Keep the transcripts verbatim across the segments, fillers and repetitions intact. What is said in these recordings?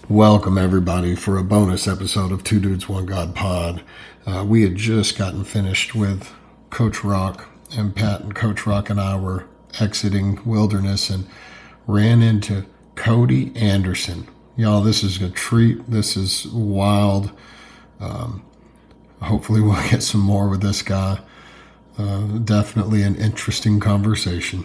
Welcome, everybody, for a bonus episode of Two Dudes, One God Pod. Uh, we had just gotten finished with Coach Rock, and Pat and Coach Rock and I were exiting Wilderness and ran into Cody Anderson. Y'all, this is a treat. This is wild. Um, hopefully we'll get some more with this guy. Uh, definitely an interesting conversation.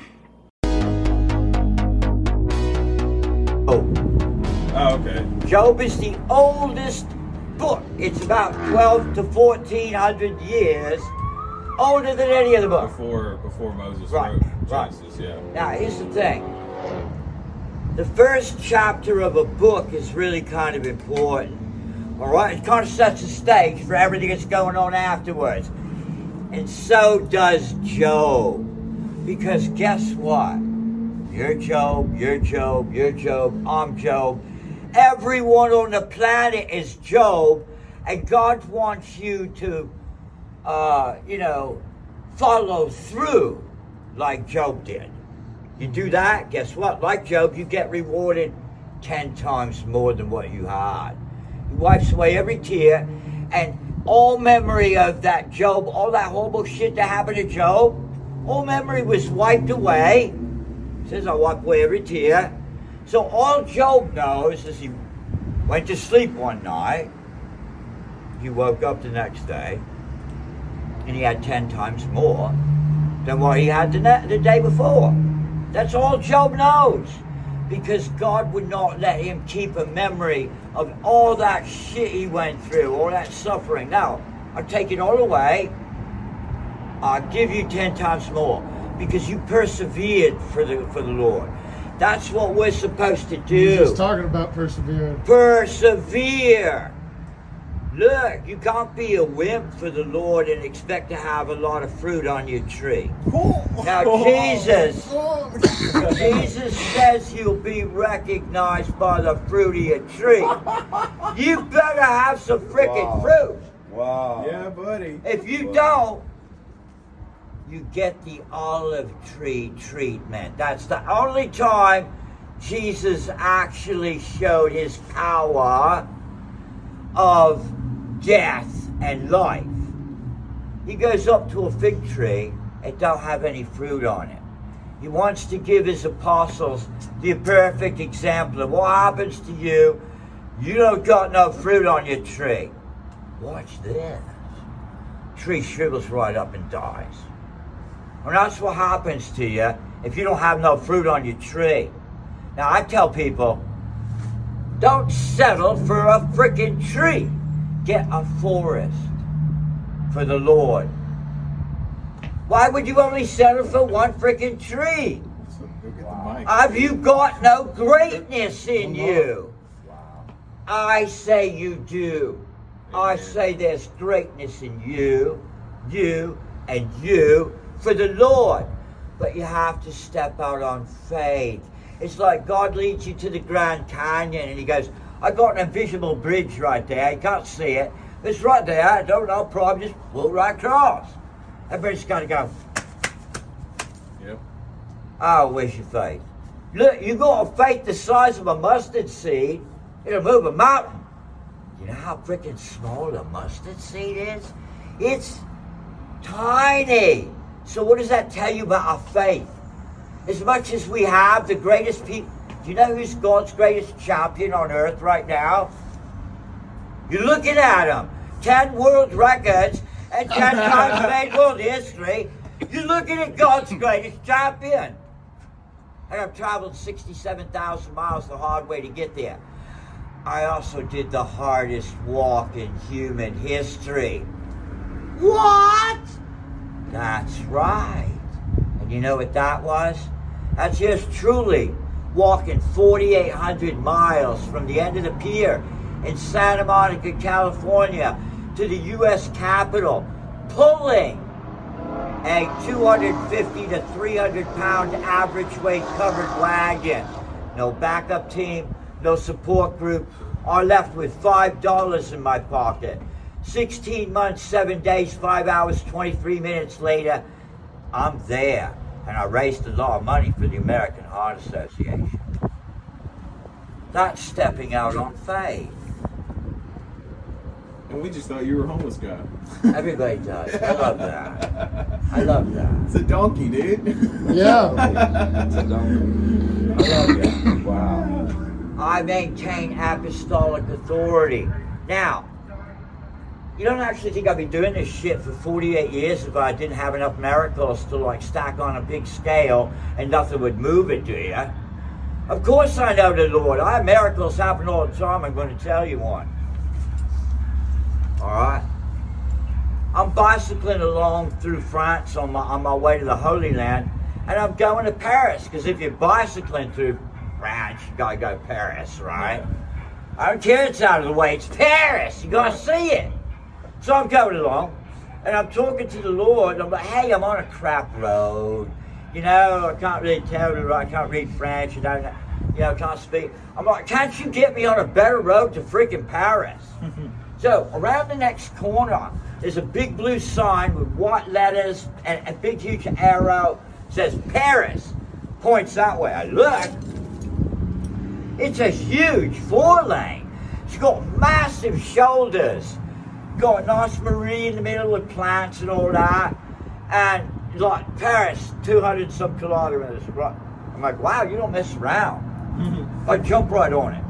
Oh. Oh, okay. Job is the oldest book. It's about twelve to fourteen hundred years older than any other book. Before before Moses Right, wrote right. Genesis, yeah. Now, here's the thing. The first chapter of a book is really kind of important. All right? It kind of sets the stage for everything that's going on afterwards. And so does Job. Because guess what? You're Job, you're Job, you're Job, I'm Job. Everyone on the planet is Job, and God wants you to, uh, you know, follow through like Job did. You do that, guess what? Like Job, you get rewarded ten times more than what you had. He wipes away every tear, and all memory of that Job, all that horrible shit that happened to Job, all memory was wiped away. He says, I'll wipe away every tear. So all Job knows is he went to sleep one night, he woke up the next day, and he had ten times more than what he had the, ne- the day before. That's all Job knows, because God would not let him keep a memory of all that shit he went through, all that suffering. Now, I'll take it all away. I'll give you ten times more, because you persevered for the for the Lord. That's what we're supposed to do. He's just talking about persevering. Persevere. Look, you can't be a wimp for the Lord and expect to have a lot of fruit on your tree. Now, Jesus, Jesus says you'll be recognized by the fruit of your tree. You better have some freaking Wow. fruit. Wow. Yeah, buddy. If you don't, you get the olive tree treatment. That's the only time Jesus actually showed his power of death and life. He goes up to a fig tree and don't have any fruit on it. He wants to give his apostles the perfect example of what happens to you. You don't got no fruit on your tree. Watch this. Tree shrivels right up and dies. And that's what happens to you if you don't have no fruit on your tree. Now, I tell people, don't settle for a freaking tree. Get a forest for the Lord. Why would you only settle for one freaking tree? So go get the mic. Have you got no greatness in you? I say you do. I say there's greatness in you, you, and you for the Lord. But you have to step out on faith. It's like God leads you to the Grand Canyon and he goes, I got an invisible bridge right there. You can't see it. It's right there. I don't know. Probably just walk right across. Everybody's got to go, Yep. oh, where's your faith? Look, you got a faith the size of a mustard seed. It'll move a mountain. You know how freaking small a mustard seed is? It's tiny. So what does that tell you about our faith? As much as we have the greatest people, do you know who's God's greatest champion on earth right now? You're looking at him. Ten world records and ten times made world history. You're looking at God's greatest champion. And I've traveled sixty-seven thousand miles the hard way to get there. I also did the hardest walk in human history. What? That's right. And you know what that was? That's just truly walking forty-eight hundred miles from the end of the pier in Santa Monica, California to the U S Capitol, pulling a two hundred fifty to three hundred pound average weight covered wagon. No backup team, no support group. I left with five dollars in my pocket. sixteen months, seven days, five hours, twenty-three minutes later, I'm there. And I raised a lot of money for the American Heart Association. That's stepping out on faith. And we just thought you were a homeless guy. Everybody does. I love that. I love that. It's a donkey, dude. Yeah. It's a donkey. I love that. Wow. I maintain apostolic authority. Now, you don't actually think I'd be doing this shit for forty-eight years if I didn't have enough miracles to like stack on a big scale and nothing would move it, do you? Of course I know the Lord. I have miracles happen all the time. I'm going to tell you one. All right? I'm bicycling along through France on my, on my way to the Holy Land, and I'm going to Paris, because if you're bicycling through France, you got to go to Paris, right? I don't care it's out of the way. It's Paris. You got to see it. So I'm going along, and I'm talking to the Lord, and I'm like, hey, I'm on a crap road. You know, I can't really tell you, I can't read French, you don't know, you know, can't speak. I'm like, can't you get me on a better road to freaking Paris? So, around the next corner, there's a big blue sign with white letters and a big, huge arrow. It says Paris. Points that way. I look. It's a huge four lane. It's got massive shoulders. Got a nice marine in the middle with plants and all that. And like Paris, two hundred some kilometers. Right. I'm like, wow, you don't mess around. I jump right on it.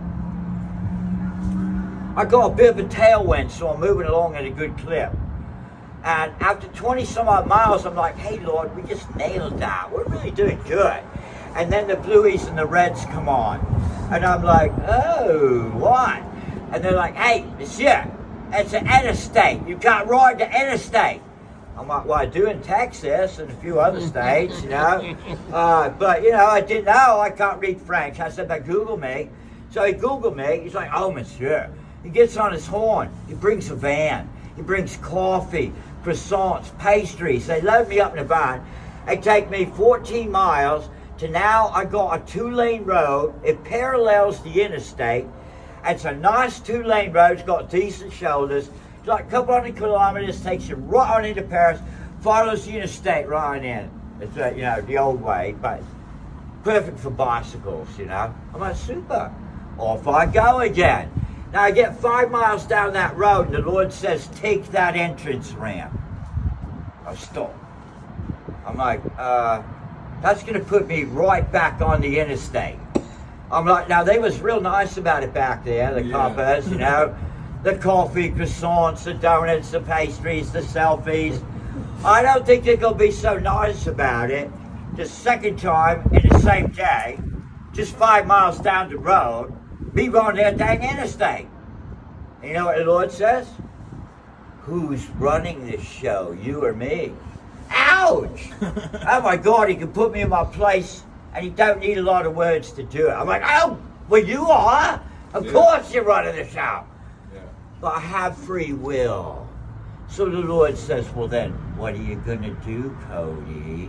I got a bit of a tailwind, so I'm moving along at a good clip. And after twenty some odd miles, I'm like, hey Lord, we just nailed that. We're really doing good. And then the blueies and the reds come on. And I'm like, oh, what? And they're like, hey, monsieur, it's an interstate. You can't ride the interstate. I'm like, well, I do in Texas and a few other states, you know. Uh, but, you know, I didn't know. I can't read French. I said, but Google me. So he Googled me. He's like, oh, monsieur. He gets on his horn. He brings a van. He brings coffee, croissants, pastries. They load me up in a van. They take me fourteen miles to now I got a two-lane road. It parallels the interstate. It's a nice two-lane road. It's got decent shoulders. It's like a couple hundred kilometers. Takes you right on into Paris. Follows the interstate right on in. It's, uh, you know, the old way, but perfect for bicycles, you know. I'm like, super. Off I go again. Now I get five miles down that road, and the Lord says, take that entrance ramp. I stop. I'm like, uh, that's going to put me right back on the interstate. I'm like, now they was real nice about it back there, the yeah. coppers, you know, the coffee, croissants, the donuts, the pastries, the selfies. I don't think they're going to be so nice about it the second time in the same day, just five miles down the road, me on their dang interstate. You know what the Lord says? Who's running this show, you or me? Ouch! Oh my God, he can put me in my place and he don't need a lot of words to do it. I'm like, oh, well you are? Of yeah. course you're running the show. Yeah. But I have free will. So the Lord says, well then, what are you gonna do, Cody?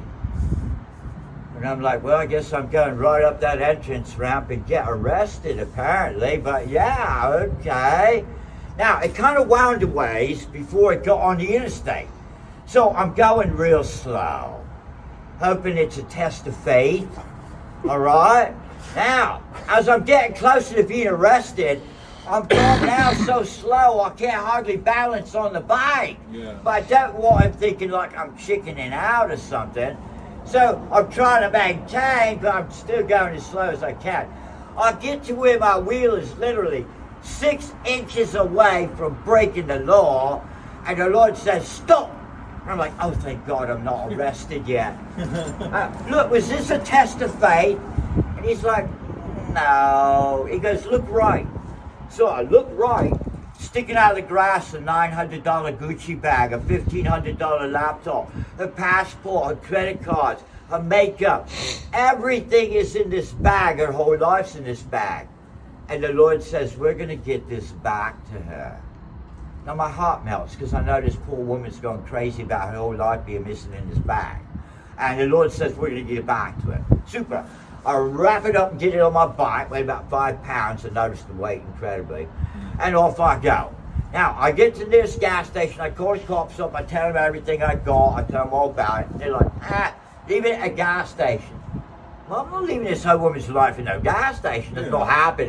And I'm like, well, I guess I'm going right up that entrance ramp and get arrested, apparently. But yeah, okay. Now, it kind of wound a ways before it got on the interstate. So I'm going real slow, hoping it's a test of faith. All right? Now, as I'm getting closer to being arrested, I'm going now so slow I can't hardly balance on the bike. Yeah. But I don't want him thinking like I'm chickening out or something. So I'm trying to maintain, but I'm still going as slow as I can. I get to where my wheel is literally six inches away from breaking the law, and the Lord says, stop. And I'm like, oh, thank God I'm not arrested yet. uh, look, was this a test of faith? And he's like, no. He goes, look right. So I look right. Sticking out of the grass, a nine hundred dollar Gucci bag, a fifteen hundred dollar laptop, a passport, her credit cards, her makeup. Everything is in this bag. Her whole life's in this bag. And the Lord says, we're going to get this back to her. Now my heart melts because I know this poor woman's going crazy about her whole life being missing in this bag. And the Lord says, we're going to get it back to her. Super. I wrap it up and get it on my bike, weighed about five pounds. I noticed the weight incredibly. And off I go. Now, I get to this gas station, I call the cops up, I tell them everything I got, I tell them all about it. And they're like, ah, leave it at a gas station. Well, I'm not leaving this whole woman's life in no gas station. That's yeah. not happening.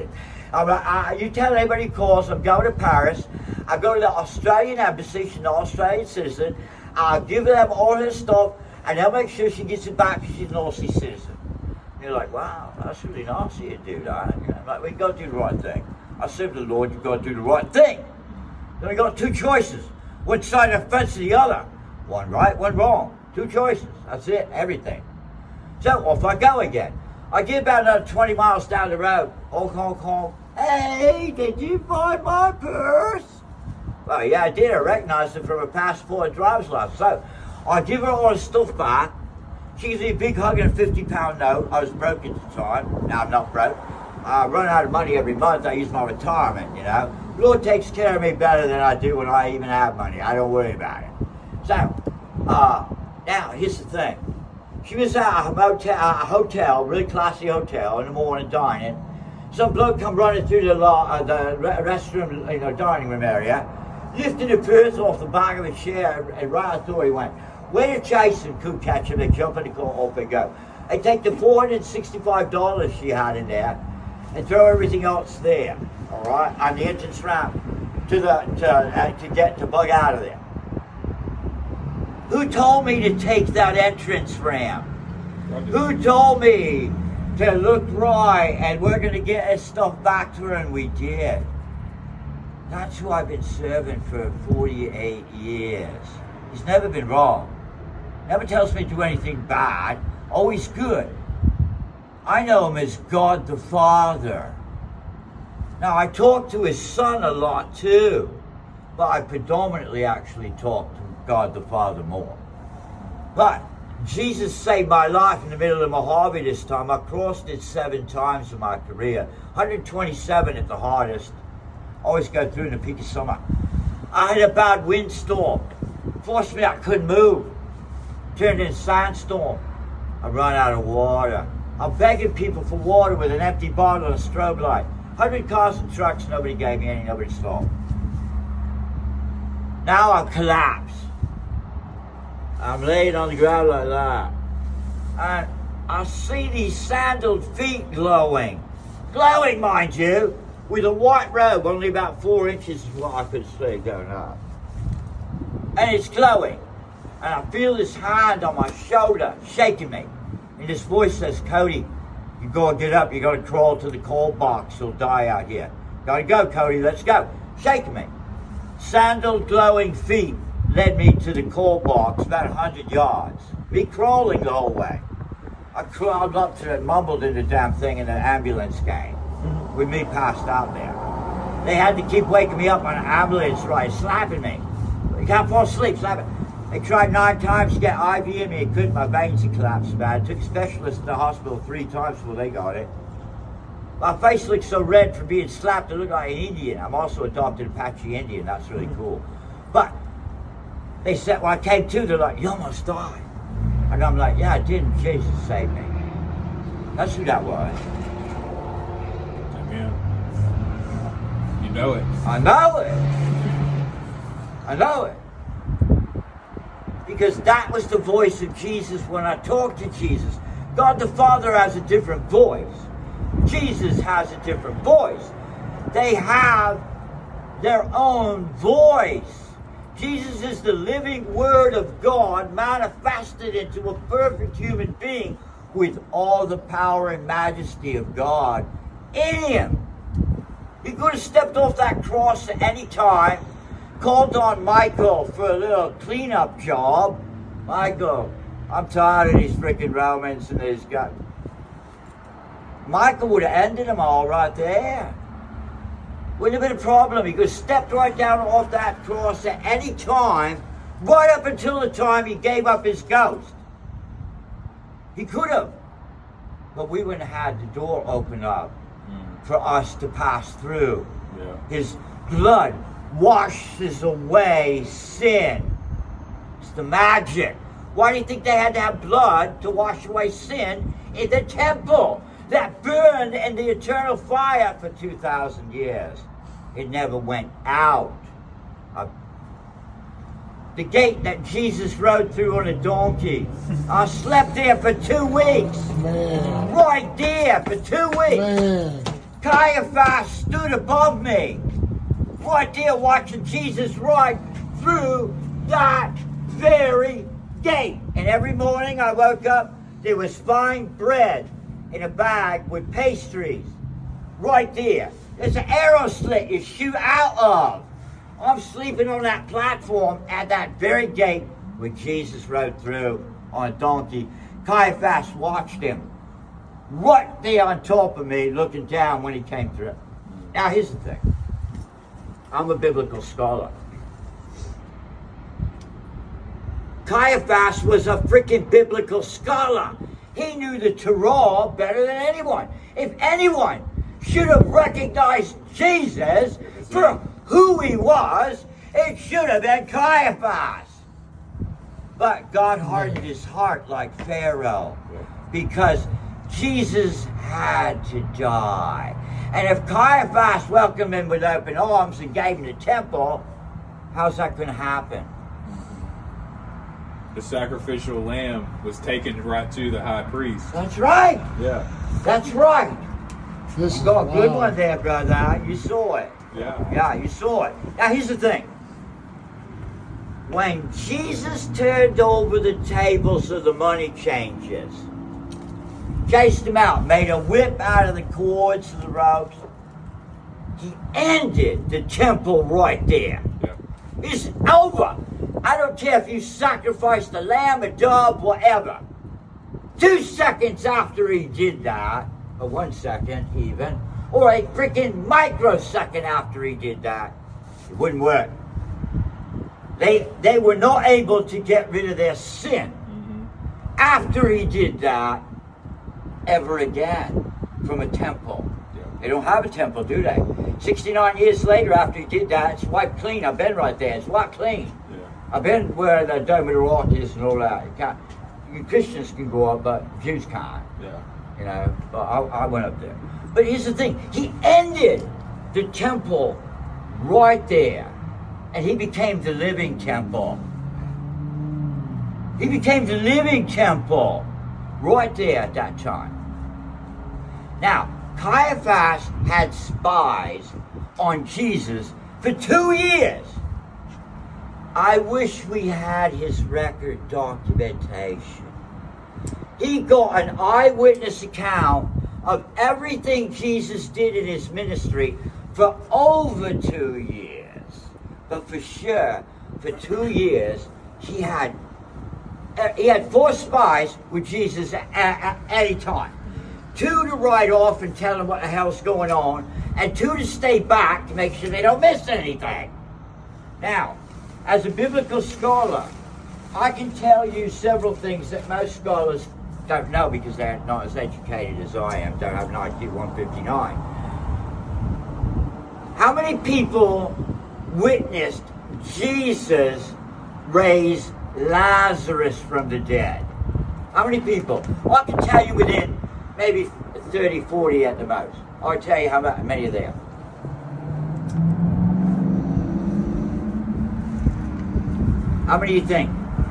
I'm like, I, you tell anybody who calls, I'm going to Paris. I go to the Australian embassy, she's an Australian citizen. I'll give them all her stuff, and they'll make sure she gets it back because she's an Aussie citizen. And you're like, wow, that's really nice of you to do that. You know, like, we've got to do the right thing. I serve the Lord, you've got to do the right thing. Then we got two choices. One side of the fence or the other. One right, one wrong. Two choices. That's it, everything. So off I go again. I get about another twenty miles down the road. Honk, honk, honk. Hey, did you find my purse? Well, yeah, I did. I recognized it from a passport and driver's license. So I give her all the stuff back. She gives me a big hug and a fifty pound note. I was broke at the time. Now I'm not broke. I run out of money every month. I use my retirement, you know. Lord takes care of me better than I do when I even have money. I don't worry about it. So, uh, now, here's the thing. She was at a motel, a hotel, really classy hotel, in the morning dining. Some bloke come running through the, uh, the restroom, you know, dining room area, lifted a purse off the back of a chair, and right out the door he went. Waiter chased him, couldn't catch him, they jump in the car, off they go. They take the four hundred sixty-five dollars she had in there, and throw everything else there, all right, on the entrance ramp to the to, uh, to get to bug out of there. Who told me to take that entrance ramp? Who told me to look right and we're going to get this stuff back to her, and we did. That's who I've been serving for forty-eight years. He's never been wrong. Never tells me to do anything bad. Always good. I know him as God the Father. Now, I talk to his son a lot too, but I predominantly actually talk to God the Father more. But Jesus saved my life in the middle of Mojave this time. I crossed it seven times in my career. one hundred twenty-seven at the hardest. Always go through in the peak of summer. I had a bad windstorm. Forced me, I couldn't move. Turned into sandstorm. I run out of water. I'm begging people for water with an empty bottle and a strobe light. one hundred cars and trucks, nobody gave me any, nobody stopped. Now I collapse. I'm laying on the ground like that. And I see these sandaled feet glowing. Glowing, mind you, with a white robe, only about four inches is what I could see going up. And it's glowing. And I feel this hand on my shoulder shaking me. And this voice says, Cody, you gotta get up, you gotta crawl to the call box, you'll die out here. Gotta go, Cody, let's go. Shaking me. Sandaled glowing feet led me to the call box, about one hundred yards. Me crawling the whole way. I crawled up to it, mumbled in the damn thing, and an ambulance came with me passed out there. They had to keep waking me up on an ambulance ride, slapping me. You can't fall asleep, slapping. They tried nine times to get I V in me, it couldn't, my veins had collapsed bad. Took specialists in the hospital three times before they got it. My face looked so red from being slapped, I looked like an Indian. I'm also adopted Apache Indian, that's really cool. But they said, when I came to, they're like, you almost died. And I'm like, yeah, I didn't, Jesus saved me. That's who that was. Amen. You know it. I know it. I know it. Because that was the voice of Jesus when I talked to Jesus. God the Father has a different voice. Jesus has a different voice. They have their own voice. Jesus is the living Word of God manifested into a perfect human being with all the power and majesty of God in him. He could have stepped off that cross at any time, called on Michael for a little cleanup job. Michael, I'm tired of these freaking Romans and these guys. Michael would have ended them all right there. Wouldn't have been a problem. He could have stepped right down off that cross at any time, right up until the time he gave up his ghost. He could have. But we wouldn't have had the door open up mm. for us to pass through. Yeah. His blood washes away sin. It's the magic. Why do you think they had to have blood to wash away sin in the temple that burned in the eternal fire for two thousand years? It never went out. Uh, the gate that Jesus rode through on a donkey. I slept there for two weeks. Man. Right there for two weeks. Man. Caiaphas stood above me, right there watching Jesus ride through that very gate. And every morning I woke up, there was fine bread in a bag with pastries right there. There's an arrow slit you shoot out of. I'm sleeping on that platform at that very gate where Jesus rode through on a donkey. Caiaphas watched him right there on top of me, looking down when he came through. Now here's the thing. I'm a biblical scholar. Caiaphas was a freaking biblical scholar. He knew the Torah better than anyone. If anyone should have recognized Jesus for who he was, it should have been Caiaphas. But God hardened his heart like Pharaoh because Jesus had to die. And if Caiaphas welcomed him with open arms and gave him the temple, how's that going to happen? The sacrificial lamb was taken right to the high priest. That's right. Yeah. That's right. This You is got a good wild. one there, brother. You saw it. Yeah. Yeah, you saw it. Now, here's the thing. When Jesus turned over the tables of the money changers, chased them out, made a whip out of the cords of the ropes, he ended the temple right there. Yeah. It's over. I don't care if you sacrificed a lamb, a dove, whatever. Two seconds after he did that, or one second even, or a freaking microsecond after he did that, it wouldn't work. They they were not able to get rid of their sin Mm-hmm. after he did that ever again from a temple. Yeah. They don't have a temple, do they? sixty-nine years later after he did that, it's wiped clean. I've been right there. It's wiped clean. Yeah. I've been where the Dome of the Rock is and all that. You can't, you Christians can go up, but Jews can't. Yeah. You know, but I, I went up there. But here's the thing. He ended the temple right there. And he became the living temple. He became the living temple right there at that time. Now, Caiaphas had spies on Jesus for two years. I wish we had his record documentation. He got an eyewitness account of everything Jesus did in his ministry for over two years. But for sure, for two years, he had he had four spies with Jesus at, at any time. Two to ride off and tell them what the hell's going on, and two to stay back to make sure they don't miss anything. Now, as a biblical scholar, I can tell you several things that most scholars don't know because they're not as educated as I am, don't have an I Q one fifty-nine. How many people witnessed Jesus raise Lazarus from the dead? How many people? Well, I can tell you within maybe thirty, forty at the most. I'll tell you how many are there. How many do you think?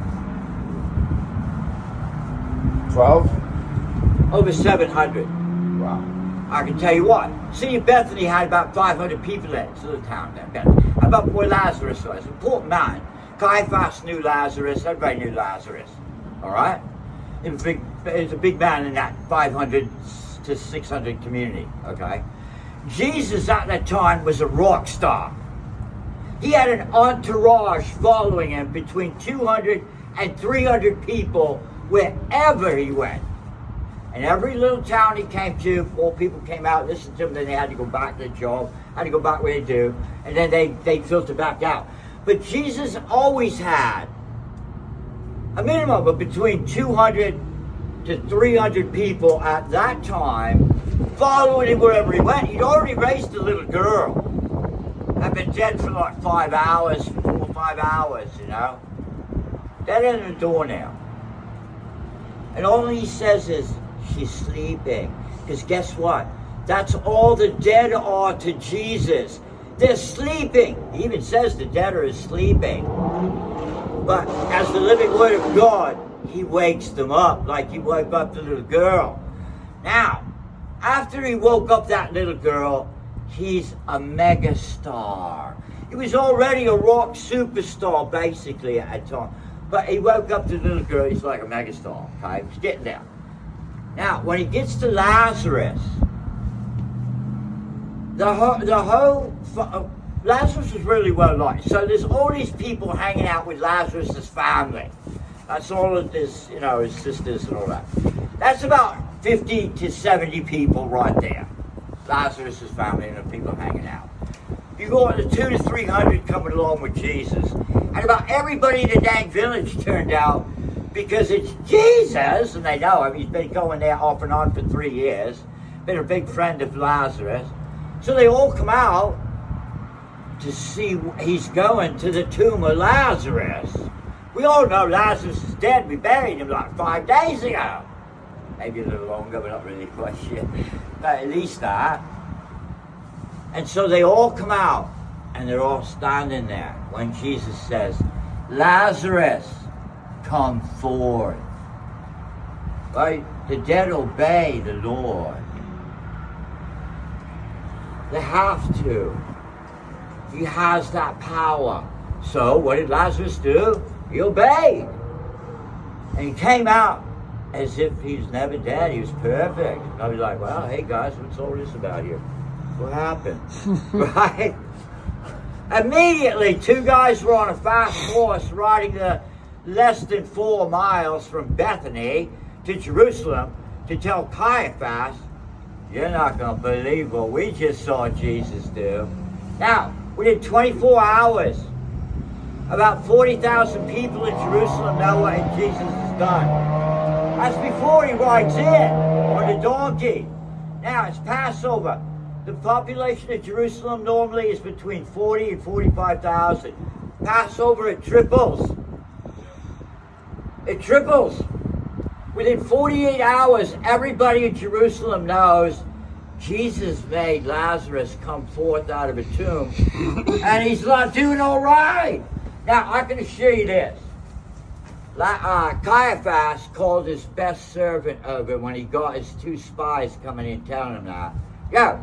Twelve? Over seven hundred. Wow. I can tell you what. See, Bethany had about five hundred people in it. It's a little town there, Bethany. How about where Lazarus was? An important man. Caiaphas knew Lazarus. Everybody knew Lazarus. All right? He was a big, he was a big man in that five hundred to six hundred community. Okay? Jesus at that time was a rock star. He had an entourage following him between two hundred and three hundred people wherever he went. And every little town he came to, more people came out, listened to him, then they had to go back to their job, had to go back where they do, and then they, they filter back out. But Jesus always had a minimum of between two hundred to three hundred people at that time following him wherever he went. He'd already raised a little girl. Had been dead for like five hours, four or five hours, you know. Dead in the door now. And all he says is, she's sleeping. Because guess what? That's all the dead are to Jesus. They're sleeping. He even says the dead are sleeping. But as the living word of God, he wakes them up like he woke up the little girl. Now, After he woke up that little girl, he's a mega star. He was already a rock superstar, basically, at the time. But he woke up to the little girl, he's like a mega star, okay? He's getting there. Now, when he gets to Lazarus, the whole, the whole uh, Lazarus was really well liked. So there's all these people hanging out with Lazarus' family. That's all of this, you know, his sisters and all that. That's about fifty to seventy people right there. Lazarus' family and the people hanging out. You go on to two to three hundred coming along with Jesus. And about everybody in the dang village turned out because it's Jesus, and they know him. He's been going there off and on for three years. Been a big friend of Lazarus. So they all come out to see he's going to the tomb of Lazarus. We all know Lazarus is dead. We buried him like five days ago. Maybe a little longer, but not really quite sure. But at least that. And so they all come out, and they're all standing there when Jesus says, Lazarus, come forth. Right? The dead obey the Lord. They have to. He has that power. So what did Lazarus do? He obeyed. And he came out as if he was never dead. He was perfect. And I'll be like, well, hey guys, what's all this about here? What happened? Right? Immediately, two guys were on a fast horse riding the less than four miles from Bethany to Jerusalem to tell Caiaphas, you're not going to believe what we just saw Jesus do. Now, within twenty-four hours, about forty thousand people in Jerusalem know what Jesus has done. That's before he rides in on the donkey. Now, it's Passover. The population of Jerusalem normally is between forty and forty-five thousand. Passover, it triples. It triples. Within forty-eight hours, everybody in Jerusalem knows Jesus made Lazarus come forth out of a tomb, and he's not doing all right. Now, I can assure you this. Uh, Caiaphas called his best servant over when he got his two spies coming in telling him that. Yo,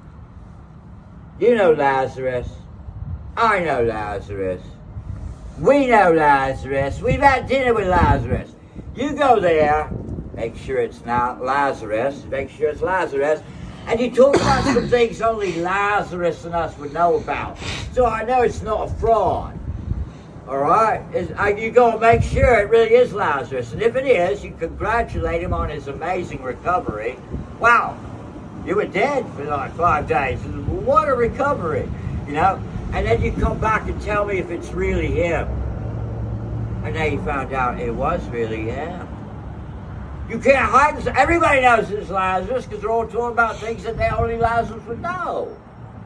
you know Lazarus. I know Lazarus. We know Lazarus. We've had dinner with Lazarus. You go there, make sure it's not Lazarus, make sure it's Lazarus, and you talk about some things only Lazarus and us would know about. So I know it's not a fraud. All right? It's, uh, you go and make sure it really is Lazarus. And if it is, you congratulate him on his amazing recovery. Wow, you were dead for like five days. What a recovery, you know? And then you come back and tell me if it's really him. And then you found out it was really him. You can't hide this. Everybody knows it's Lazarus because they're all talking about things that they only Lazarus would know.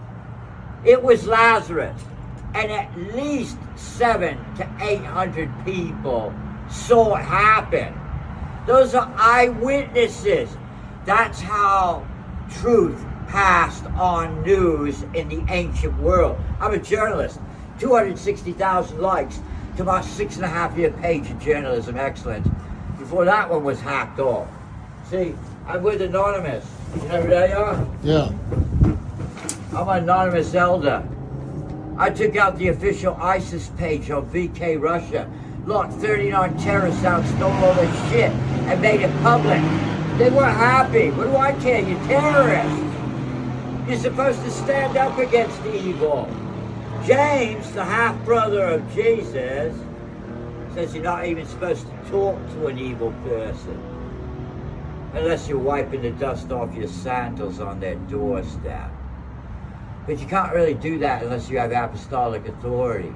It was Lazarus. And at least seven to eight hundred people saw it happen. Those are eyewitnesses. That's how truth passed on news in the ancient world. I'm a journalist. two hundred sixty thousand likes to my six and a half year page of journalism excellence before that one was hacked off. See, I'm with Anonymous. You know who they are? Yeah. I'm an anonymous elder. I took out the official ISIS page on V K Russia, locked thirty-nine terrorists out, stole all their shit, and made it public. They weren't happy. What do I care? You're terrorists. You're supposed to stand up against evil. James, the half-brother of Jesus, says you're not even supposed to talk to an evil person unless you're wiping the dust off your sandals on their doorstep. But you can't really do that unless you have apostolic authority.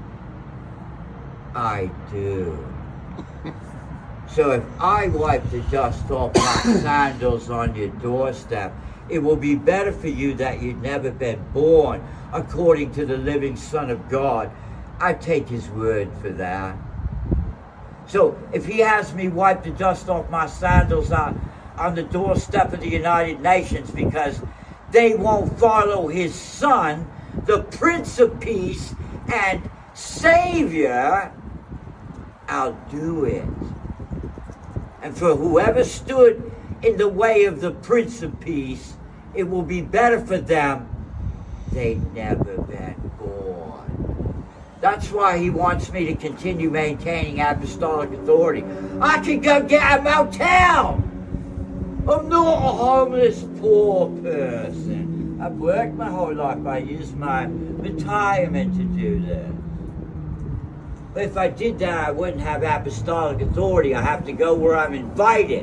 I do. So if I wipe the dust off my sandals on your doorstep, it will be better for you that you'd never been born, according to the living Son of God. I take his word for that. So if he has me wipe the dust off my sandals on, on the doorstep of the United Nations because they won't follow his Son, the Prince of Peace and Savior, I'll do it. And for whoever stood in the way of the Prince of Peace, it will be better for them. They've never been born. That's why he wants me to continue maintaining apostolic authority. I could go get a motel. I'm not a homeless poor person. I've worked my whole life. I used my retirement to do this. But if I did that, I wouldn't have apostolic authority. I have to go where I'm invited.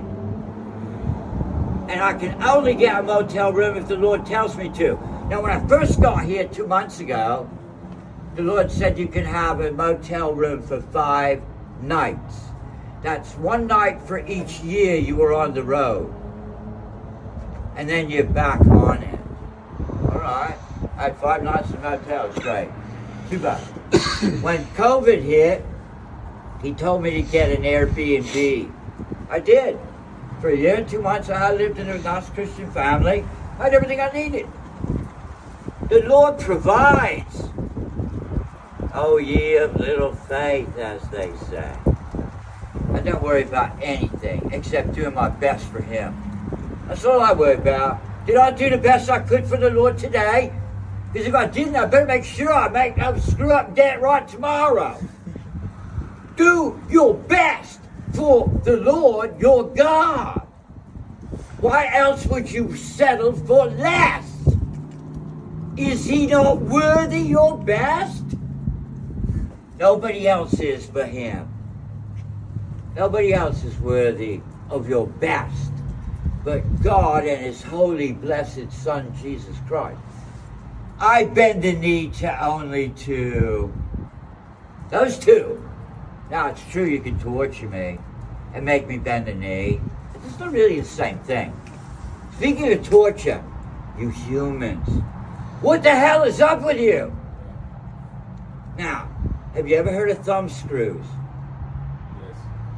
And I can only get a motel room if the Lord tells me to. Now, when I first got here two months ago, the Lord said you can have a motel room for five nights. That's one night for each year you were on the road. And then you're back on it. All right. I had five nights in a motel. It's great. Too bad. When COVID hit, he told me to get an Airbnb. I did. For a year and two months, I lived in a nice Christian family. I had everything I needed. The Lord provides. Oh, ye of little faith, as they say. I don't worry about anything except doing my best for Him. That's all I worry about. Did I do the best I could for the Lord today? Because if I didn't, I better make sure I make I screw up and get it right tomorrow. Do your best for the Lord your God. Why else would you settle for less? Is He not worthy your best? Nobody else is but Him. Nobody else is worthy of your best but God and His holy, blessed Son, Jesus Christ. I bend the knee to only two. Those two. Now, it's true you can torture me and make me bend the knee. It's not really the same thing. Speaking of torture, you humans, what the hell is up with you? Now, have you ever heard of thumb screws? Yes.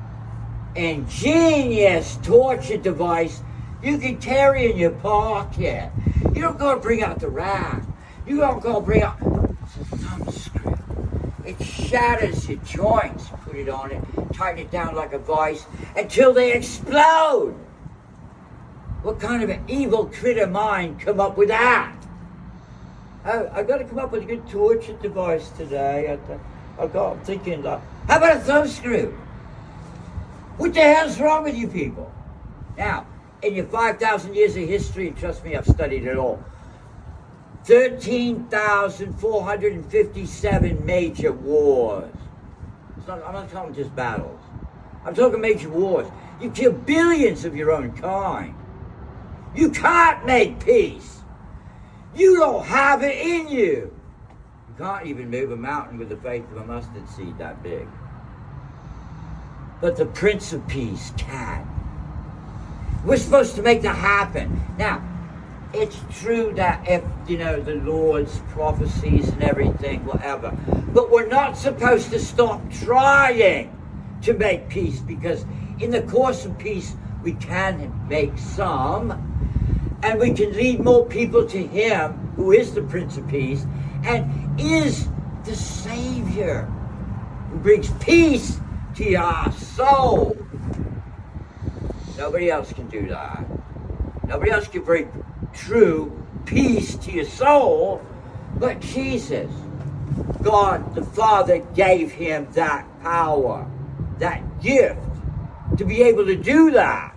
Ingenious torture device you can carry in your pocket. You don't go to bring out the rack. You don't go bring out... It's a thumb screw. It shatters your joints. Put it on it, tighten it down like a vice until they explode. What kind of an evil critter mind come up with that? I, I got to come up with a good torture device today. I, I got, I'm thinking, like, how about a thumb screw? What the hell's wrong with you people? Now, in your five thousand years of history, and trust me, I've studied it all, thirteen thousand four hundred fifty-seven major wars. It's not, I'm not talking just battles. I'm talking major wars. You kill billions of your own kind. You can't make peace. You don't have it in you. You can't even move a mountain with the faith of a mustard seed that big. But the Prince of Peace can. We're supposed to make that happen. Now, it's true that if, you know, the Lord's prophecies and everything, whatever, but we're not supposed to stop trying to make peace, because in the course of peace, we can make some, and we can lead more people to Him, who is the Prince of Peace, and is the Savior, who brings peace to your soul. Nobody else can do that. Nobody else can bring true peace to your soul but Jesus. God the Father gave Him that power, that gift, to be able to do that.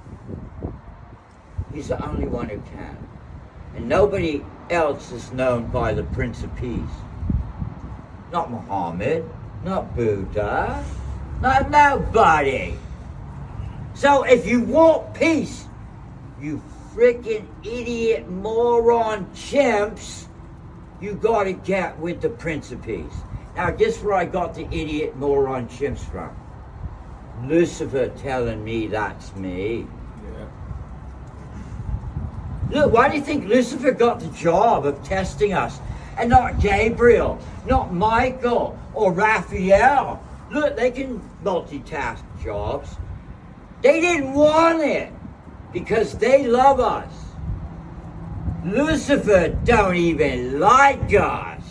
He's the only one who can. And nobody else is known by the Prince of Peace. Not Muhammad, not Buddha, not nobody. So if you want peace, you freaking idiot, moron, chimps, you gotta get with the Prince of Peace. Now guess where I got the idiot, moron, chimps from? Lucifer telling me that's me. Yeah. Look, why do you think Lucifer got the job of testing us and not Gabriel, not Michael or Raphael? Look, they can multitask jobs. They didn't want it because they love us. Lucifer don't even like us.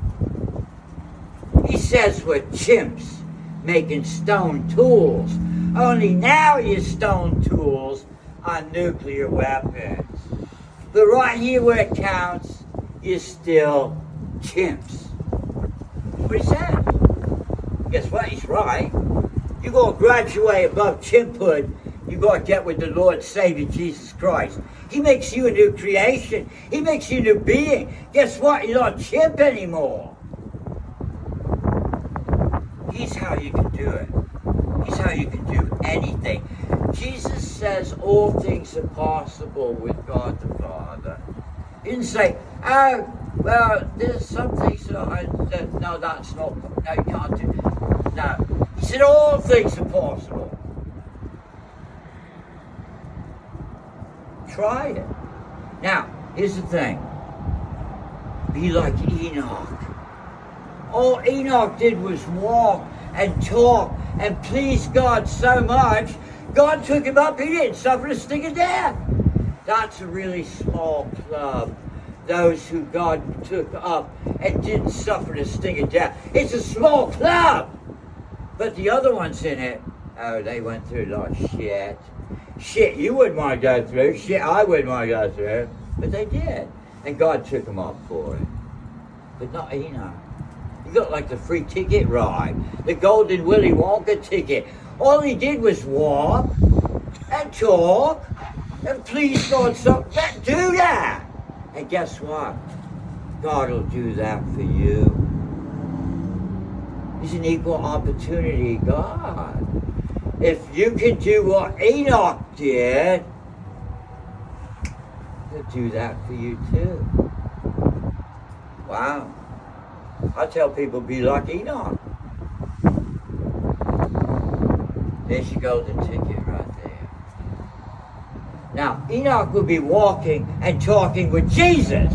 He says we're chimps making stone tools. Only now your stone tools on nuclear weapons. But right here where it counts, you're still chimps. What he said. Guess what? He's right. You're going to graduate above chimphood. You're going to get with the Lord Savior Jesus Christ. He makes you a new creation. He makes you a new being. Guess what? You're not a chimp anymore. He's how you can do it. He's how you can do anything. Jesus says all things are possible with God the Father. He didn't say, oh, well, there's some things that I, that, no, that's not, no, you can't do. No. He said all things are possible. Try it. Now, here's the thing. Be like Enoch. All Enoch did was walk and talk and please God so much, God took him up. He didn't suffer the sting of death. That's a really small club. Those who God took up and didn't suffer the sting of death. It's a small club. But the other ones in it, oh, they went through a lot of shit. Shit you wouldn't want to go through. Shit I wouldn't want to go through. But they did. And God took them up for it. But not Enoch. He got like the free ticket ride. The golden Willy Wonka ticket. All he did was walk and talk and please God so do that. And guess what? God will do that for you. He's an equal opportunity God. If you can do what Enoch did, he'll do that for you too. Wow. I tell people, be like Enoch. There's your golden ticket right there. Now, Enoch will be walking and talking with Jesus.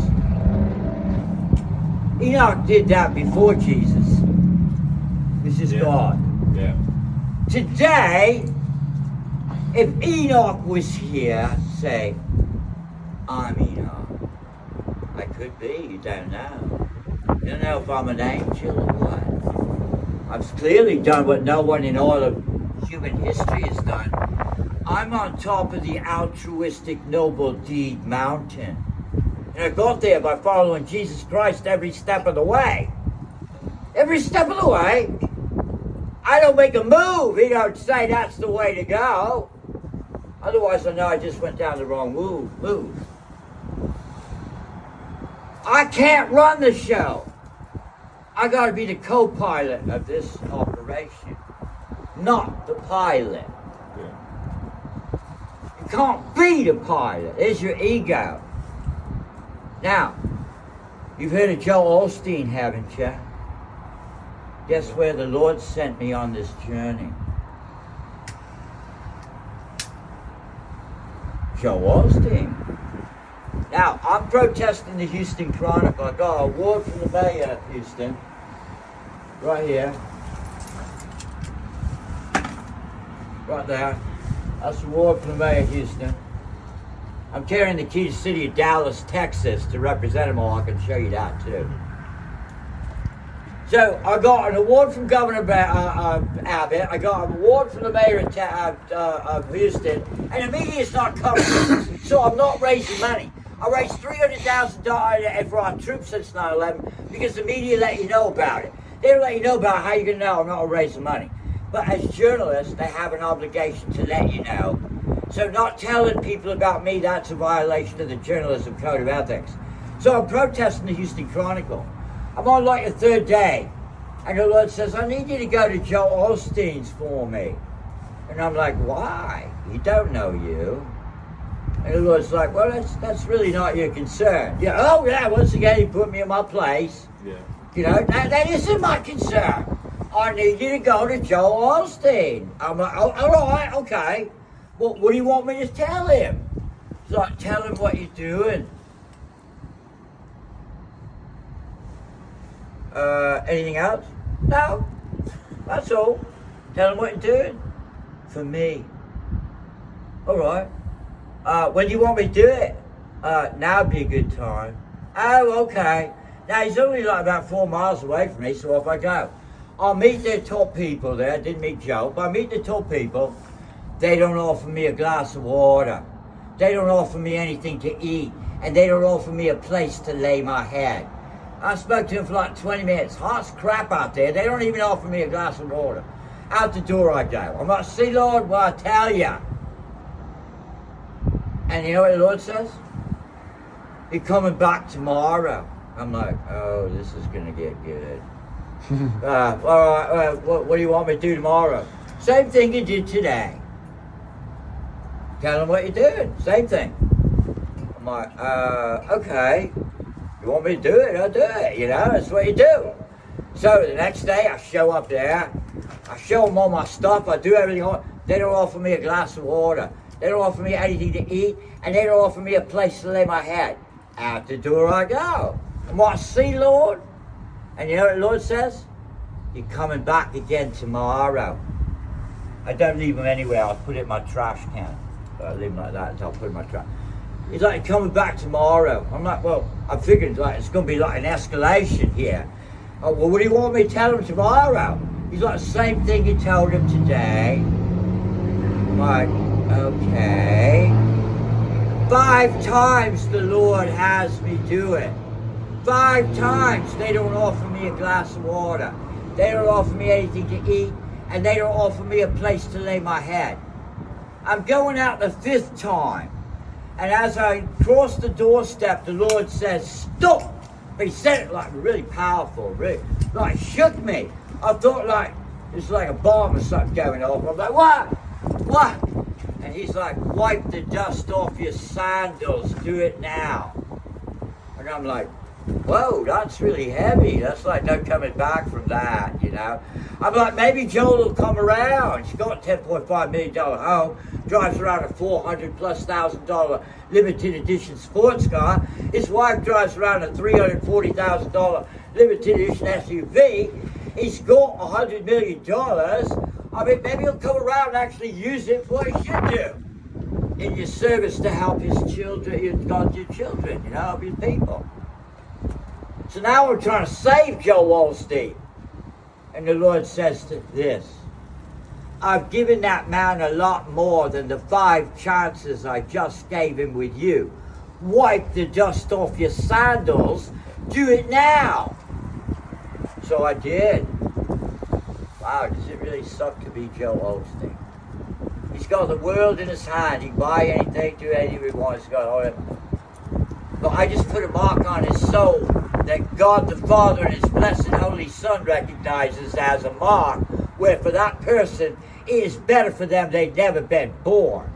Enoch did that before Jesus. This is Yeah. God. Yeah. Today, if Enoch was here, say, I'm Enoch. I could be, you don't know. You don't know if I'm an angel or what. I've clearly done what no one in all of human history has done. I'm on top of the altruistic noble deed mountain. And I got there by following Jesus Christ every step of the way. Every step of the way. I don't make a move. He don't say that's the way to go. Otherwise I know I just went down the wrong move. move. I can't run the show. I got to be the co-pilot of this operation, not the pilot. Yeah. You can't be the pilot. There's your ego. Now, you've heard of Joel Osteen, haven't you? Guess where the Lord sent me on this journey? Joel Osteen. Now, I'm protesting the Houston Chronicle. I got an award from the mayor of Houston. Right here. Right there. That's the award from the mayor of Houston. I'm carrying the key to the city of Dallas, Texas to represent them all. I can show you that too. So, I got an award from Governor ba- uh, uh, Abbott. I got an award from the mayor of, Ta- uh, of Houston. And the media's not covering it. So, I'm not raising money. I raised three hundred thousand dollars for our troops since nine eleven because the media let you know about it. They don't let you know about how you're going to know I'm not raising money. But as journalists, they have an obligation to let you know. So not telling people about me, that's a violation of the journalism code of ethics. So I'm protesting the Houston Chronicle. I'm on like the third day. And the Lord says, I need you to go to Joel Osteen's for me. And I'm like, why? He don't know you. And the Lord's like, well, that's that's really not your concern. Yeah, oh yeah, once again, he put me in my place. Yeah. You know, that, that isn't my concern. I need you to go to Joel Osteen. I'm like, oh, all right, okay. Well, what do you want me to tell him? It's like, tell him what you're doing. Uh, anything else? No, that's all. Tell him what you're doing. For me. All right. Uh, when do you want me to do it? Uh, now'd be a good time. Oh, okay. Now, he's only like about four miles away from me, so off I go. I'll meet the top people there. I didn't meet Joe, but I meet the top people. They don't offer me a glass of water. They don't offer me anything to eat, and they don't offer me a place to lay my head. I spoke to him for like twenty minutes. Hot as crap out there. They don't even offer me a glass of water. Out the door I go. I'm like, see, Lord, well, I tell ya. And you know what the Lord says? You're coming back tomorrow. I'm like, oh, this is going to get good. uh, all right, uh, what, what do you want me to do tomorrow? Same thing you did today. Tell them what you're doing. Same thing. I'm like, uh, okay. You want me to do it? I'll do it. You know, that's what you do. So the next day, I show up there. I show them all my stuff. I do everything. They don't offer me a glass of water. They don't offer me anything to eat. And they don't offer me a place to lay my head. Out the door I go. And what I see, Lord? And you know what the Lord says? You're coming back again tomorrow. I don't leave them anywhere. I put it in my trash can. I leave them like that until I put it in my trash. He's like, you're coming back tomorrow. I'm like, well, I figured like it's going to be like an escalation here. Oh, well, what do you want me to tell him tomorrow? He's like, the same thing you told him today. I'm like, okay. Five times the Lord has me do it. Five times they don't offer me a glass of water. They don't offer me anything to eat. And they don't offer me a place to lay my head. I'm going out the fifth time. And as I cross the doorstep, the Lord says, stop! But he said it like really powerful, really, like shook me. I thought like, it's like a bomb or something going off. I'm like, what? What? And he's like, wipe the dust off your sandals, do it now. And I'm like, whoa, that's really heavy. That's like no coming back from that, you know. I'm like, maybe Joel will come around. She's got a ten point five million dollars home, drives around a four hundred plus thousand dollar limited edition sports car. His wife drives around a three hundred forty thousand dollar limited edition S U V. He's got a hundred million dollars. I mean, maybe he'll come around and actually use it for what he should do in your service to help his children, his God's your children, you know, help his people. So now we're trying to save Joel Osteen. And the Lord says to this, I've given that man a lot more than the five chances I just gave him with you. Wipe the dust off your sandals. Do it now. So I did. Wow, does it really suck to be Joel Osteen? He's got the world in his hand. He can buy anything, do anything he wants. He's got all that. But I just put a mark on his soul that God the Father and his blessed Holy Son recognizes as a mark, where for that person it is better for them they'd never been born.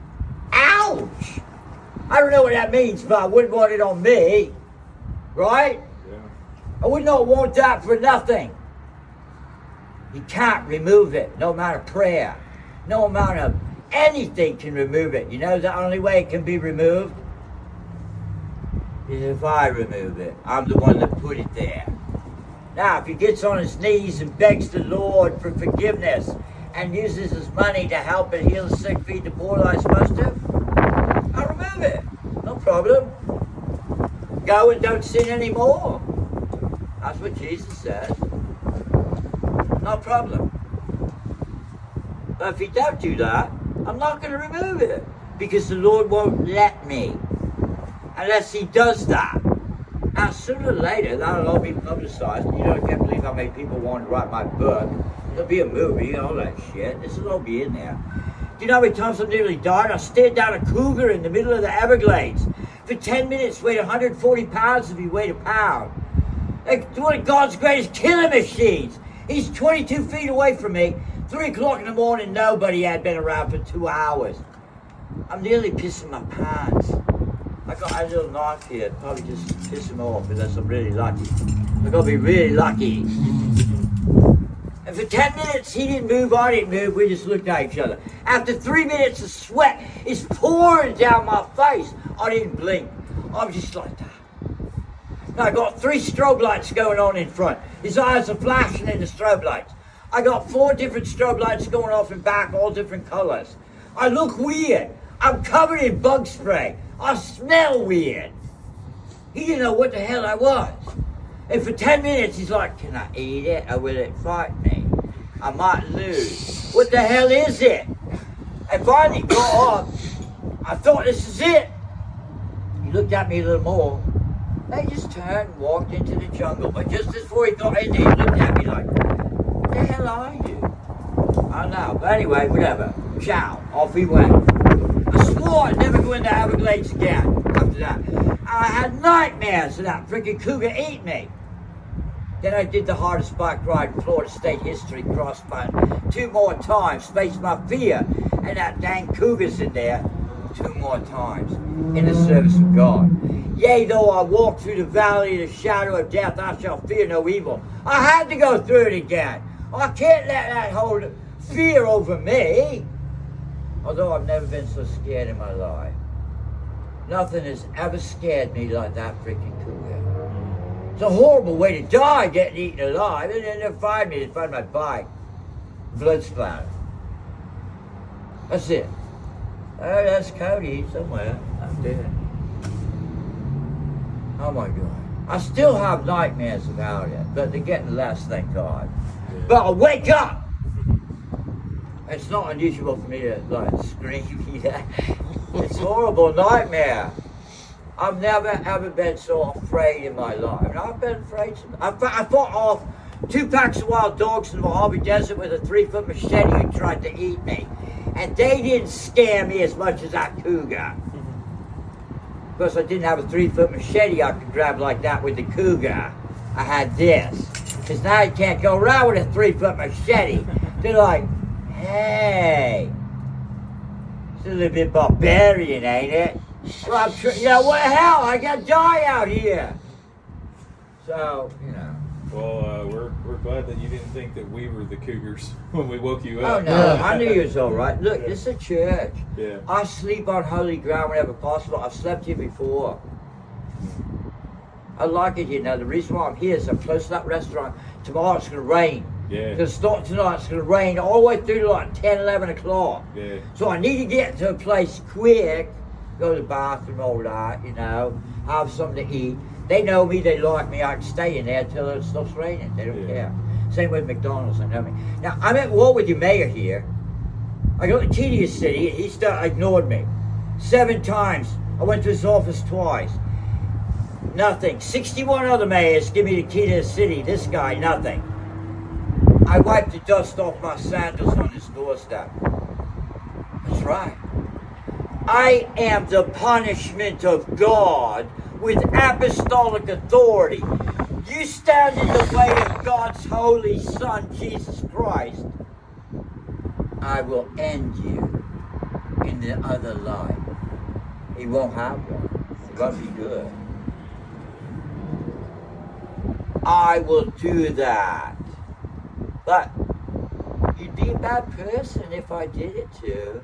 Ouch! I don't know what that means, but I wouldn't want it on me. Right? Yeah. I would not want that for nothing. You can't remove it, no amount of prayer. No amount of anything can remove it. You know the only way it can be removed? Is if I remove it. I'm the one that put it there. Now, if he gets on his knees and begs the Lord for forgiveness and uses his money to help and heal the sick, feed the poor like I'm supposed to, I'll remove it. No problem. Go and don't sin anymore. That's what Jesus says. No problem. But if he don't do that, I'm not going to remove it because the Lord won't let me. Unless he does that. Now, sooner or later, that'll all be publicized. You know, I can't believe how many people want to write my book. There'll be a movie, all that shit. This will all be in there. Do you know how many times I've nearly died? I stared down a cougar in the middle of the Everglades. For ten minutes, weighed one hundred forty pounds if he weighed a pound. Like one of God's greatest killing machines. He's twenty-two feet away from me. Three o'clock in the morning, nobody had been around for two hours. I'm nearly pissing my pants. I got a little knife here, probably just piss him off unless I'm really lucky. I gotta be really lucky. And for ten minutes he didn't move, I didn't move, we just looked at each other. After three minutes the sweat is pouring down my face. I didn't blink. I'm just like that. Now I got three strobe lights going on in front. His eyes are flashing in the strobe lights. I got four different strobe lights going off in back, all different colors. I look weird. I'm covered in bug spray. I smell weird. He didn't know what the hell I was. And for ten minutes, he's like, can I eat it or will it fight me? I might lose. What the hell is it? And finally got up. I thought, this is it. He looked at me a little more. They just turned and walked into the jungle. But just before he got in there, he looked at me like, what the hell are you? I don't know. But anyway, whatever. Ciao. Off he went. I swore I'd never go into Everglades again after that. I had nightmares of that freaking cougar eat me. Then I did the hardest bike ride in Florida State history, crossband, two more times, faced my fear, and that dang cougar's in there two more times in the service of God. Yea, though I walk through the valley of the shadow of death, I shall fear no evil. I had to go through it again. I can't let that hold fear over me. Although I've never been so scared in my life. Nothing has ever scared me like that freaking cougar. It's a horrible way to die, getting eaten alive. And then they'll find me, they find my bike. Blood splatter. That's it. Oh, that's Cody somewhere. I'm dead. Oh my God. I still have nightmares about it, but they're getting less, thank God. But I wake up! It's not unusual for me to like scream either. It's a horrible nightmare. I've never ever been so afraid in my life. And I've been afraid. Some, I, I fought off two packs of wild dogs in the Mojave Desert with a three-foot machete who tried to eat me. And they didn't scare me as much as that cougar. Because I didn't have a three-foot machete I could grab like that with the cougar. I had this. Because now you can't go around with a three-foot machete. They're like, hey, it's a little bit barbarian, ain't it? Well, I'm tr- you know, what the hell? I got to die out here. So, you know. Well, uh, we're we're glad that you didn't think that we were the cougars when we woke you Oh, up. no, I knew you was all right. Look, this is a church. Yeah. I sleep on holy ground whenever possible. I've slept here before. I like it here. Now, the reason why I'm here is I'm close to that restaurant. Tomorrow it's going to rain. Yeah. Because start tonight it's going to rain all the way through to like ten, eleven o'clock. Yeah. So I need to get to a place quick, go to the bathroom, all that, you know, have something to eat. They know me, they like me, I can stay in there until it stops raining. They don't Yeah. care. Same with McDonald's, they know me. Now, I'm at war with your mayor here. I go to Tedious City, and he still ignored me. Seven times. I went to his office twice. Nothing. sixty-one other mayors give me the key to the city. This guy, nothing. I wiped the dust off my sandals on his doorstep. That's right. I am the punishment of God with apostolic authority. You stand in the way of God's holy Son, Jesus Christ, I will end you in the other life. He won't have one. It won't be good. I will do that. But you'd be a bad person if I did it too.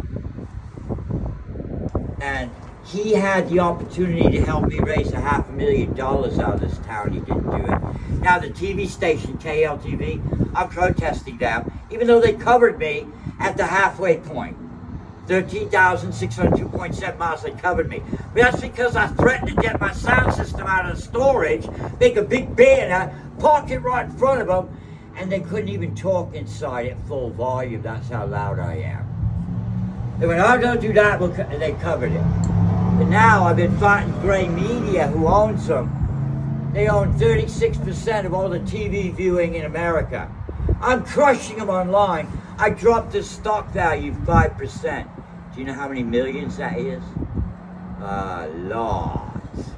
And he had the opportunity to help me raise a half a million dollars out of this town. He didn't do it. Now the T V station, K L T V, I'm protesting them, even though they covered me at the halfway point. thirteen thousand six hundred two point seven miles, they covered me. But that's because I threatened to get my sound system out of storage, make a big banner, park it right in front of them, and they couldn't even talk inside at full volume. That's how loud I am. They went, oh, don't do that, we'll co-, and they covered it. But now I've been fighting Gray Media, who owns them. They own thirty-six percent of all the T V viewing in America. I'm crushing them online. I dropped the stock value five percent. Do you know how many millions that is? A lot.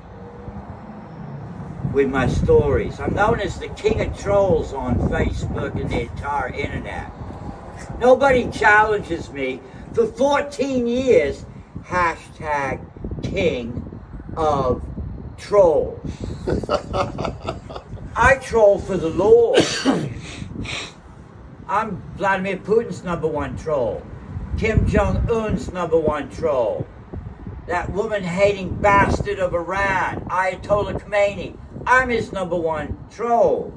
With my stories. I'm known as the king of trolls on Facebook and the entire internet. Nobody challenges me. For fourteen years, hashtag king of trolls. I troll for the Lord. I'm Vladimir Putin's number one troll. Kim Jong-un's number one troll. That woman-hating bastard of Iran, Ayatollah Khomeini. I'm his number one troll.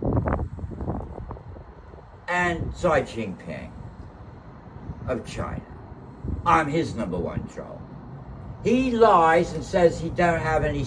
And Xi Jinping of China. I'm his number one troll. He lies and says he don't have any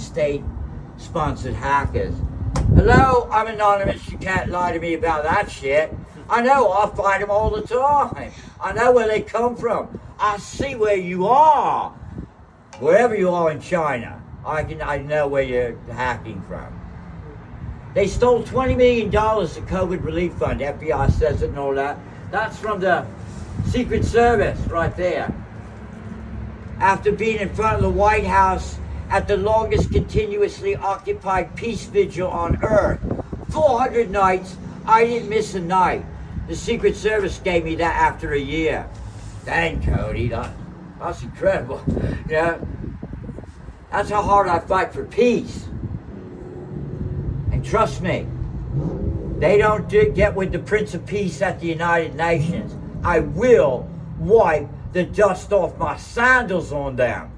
state-sponsored hackers. Hello, I'm anonymous. You can't lie to me about that shit. I know, I fight them all the time. I know where they come from. I see where you are. Wherever you are in China, I can I know where you're hacking from. They stole twenty million dollars the COVID relief fund. F B I says it and all that. That's from the Secret Service right there. After being in front of the White House at the longest continuously occupied peace vigil on Earth, four hundred nights, I didn't miss a night. The Secret Service gave me that after a year. Dang, Cody, that, that's incredible. You know, that's how hard I fight for peace. And trust me, they don't do, get with the Prince of Peace at the United Nations. I will wipe the dust off my sandals on them.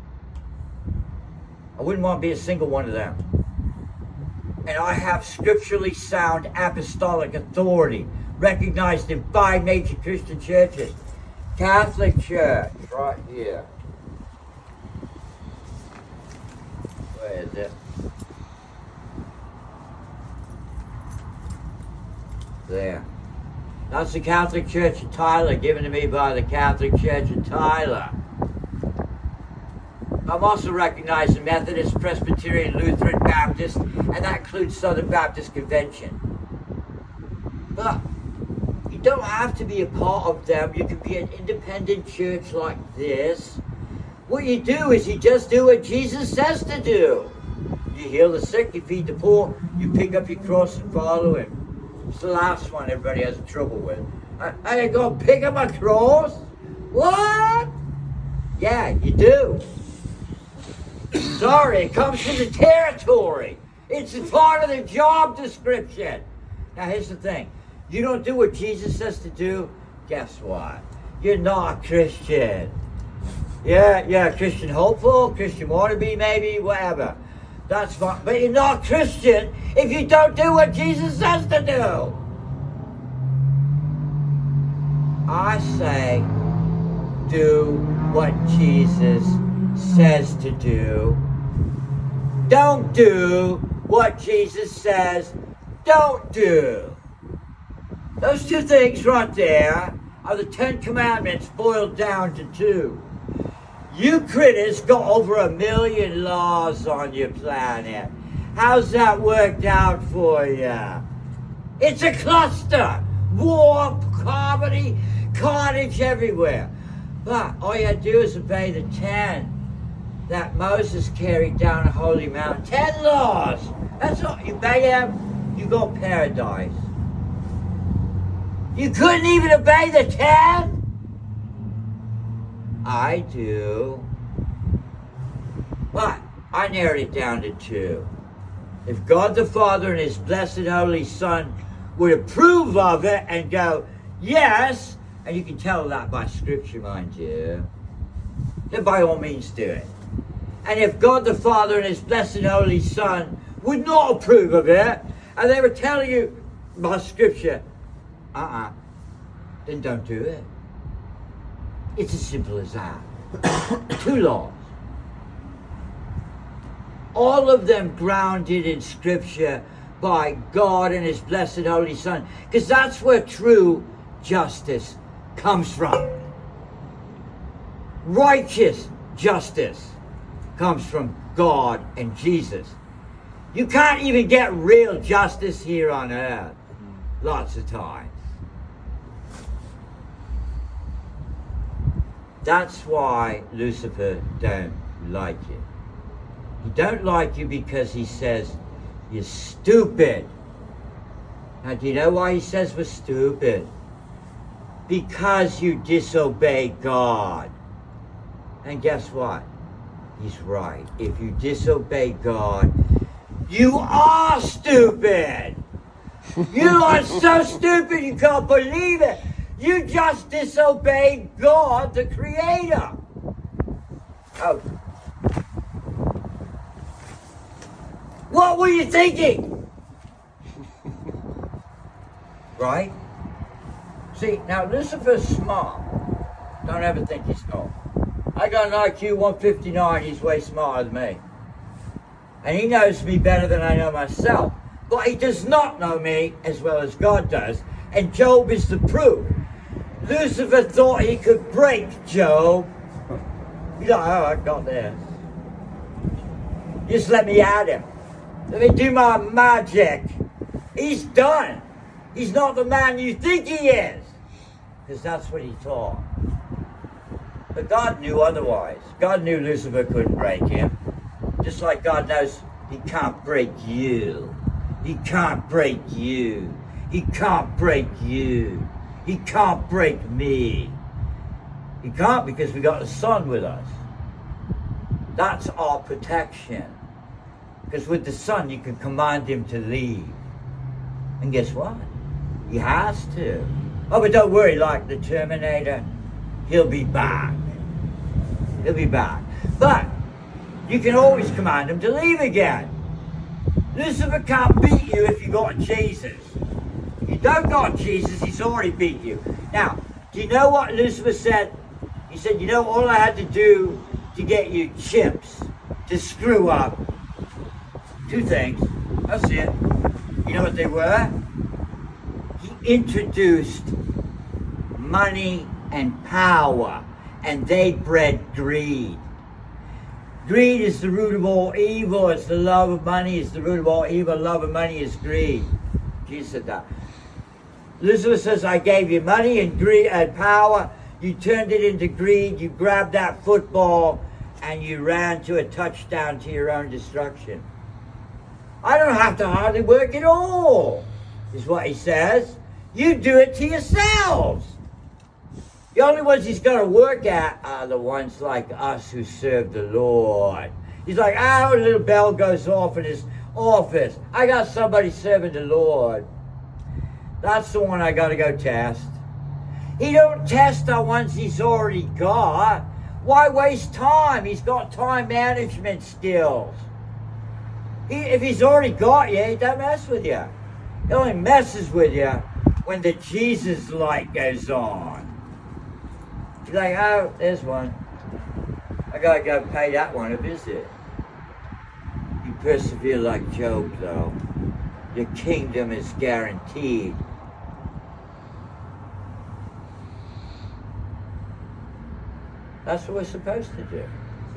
I wouldn't want to be a single one of them. And I have scripturally sound apostolic authority recognized in five major Christian churches. Catholic Church, right here. Where is it? There. That's the Catholic Church of Tyler, given to me by the Catholic Church of Tyler. I'm also recognized in Methodist, Presbyterian, Lutheran, Baptist, and that includes Southern Baptist Convention. But you don't have to be a part of them. You can be an independent church like this. What you do is you just do what Jesus says to do. You heal the sick, you feed the poor, you pick up your cross and follow him. It's the last one everybody has trouble with. I, I go pick up my cross? What? Yeah, you do. Sorry, it comes with the territory. It's a part of the job description. Now here's the thing. You don't do what Jesus says to do, guess what? You're not a Christian. Yeah, yeah, Christian hopeful, Christian wannabe maybe, whatever. That's fine. But you're not Christian if you don't do what Jesus says to do. I say, do what Jesus says to do. Don't do what Jesus says don't do. Those two things right there are the Ten Commandments boiled down to two. You critters got over a million laws on your planet. How's that worked out for you? It's a cluster. War, poverty, carnage everywhere. But all you had to do is obey the ten that Moses carried down a holy mountain. Ten laws. That's all. You obey them, you go to paradise. You couldn't even obey the ten? I do. But I narrowed it down to two. If God the Father and His blessed Holy Son would approve of it and go, yes, and you can tell that by Scripture, mind you, then by all means do it. And if God the Father and His blessed Holy Son would not approve of it, and they were telling you by Scripture, uh-uh, then don't do it. It's as simple as that. Two laws. All of them grounded in Scripture by God and His blessed Holy Son. Because that's where true justice comes from. Righteous justice comes from God and Jesus. You can't even get real justice here on earth. Lots of times. That's why Lucifer don't like you. He don't like you because he says you're stupid. Now, do you know why he says we're stupid? Because you disobey God. And guess what? He's right. If you disobey God, you are stupid. You are so stupid you can't believe it. You just disobeyed God, the Creator. Oh. What were you thinking? Right? See, now Lucifer's smart. Don't ever think he's not. I got an I Q one fifty-nine, he's way smarter than me. And he knows me better than I know myself. But he does not know me as well as God does. And Job is the proof. Lucifer thought he could break Job. He's like, oh, I got this. Just let me at him. Let me do my magic. He's done. He's not the man you think he is. Because that's what he thought. But God knew otherwise. God knew Lucifer couldn't break him. Just like God knows he can't break you. He can't break you. He can't break you. He can't break me. He can't because we got the Son with us. That's our protection. Because with the Son you can command him to leave. And guess what? He has to. Oh, but don't worry, like the Terminator, he'll be back. He'll be back. But you can always command him to leave again. Lucifer can't beat you if you got Jesus. If you don't got Jesus, he's already beat you. Now, do you know what Lucifer said? He said, you know, all I had to do to get you chips to screw up. Two things. That's it. You know what they were? He introduced money and power, and they bred greed. Greed is the root of all evil. It's the love of money. It's the root of all evil. Love of money is greed. Jesus said that. Lucifer says, I gave you money and greed and power. You turned it into greed. You grabbed that football and you ran to a touchdown to your own destruction. I don't have to hardly work at all, is what he says. You do it to yourselves. The only ones he's got to work at are the ones like us who serve the Lord. He's like, oh, a little bell goes off in his office. I got somebody serving the Lord. That's the one I got to go test. He don't test the ones he's already got. Why waste time? He's got time management skills. He, if he's already got you, he don't mess with you. He only messes with you when the Jesus light goes on. He's like, oh, there's one. I gotta go pay that one a visit. You persevere like Job, though. Your kingdom is guaranteed. That's what we're supposed to do.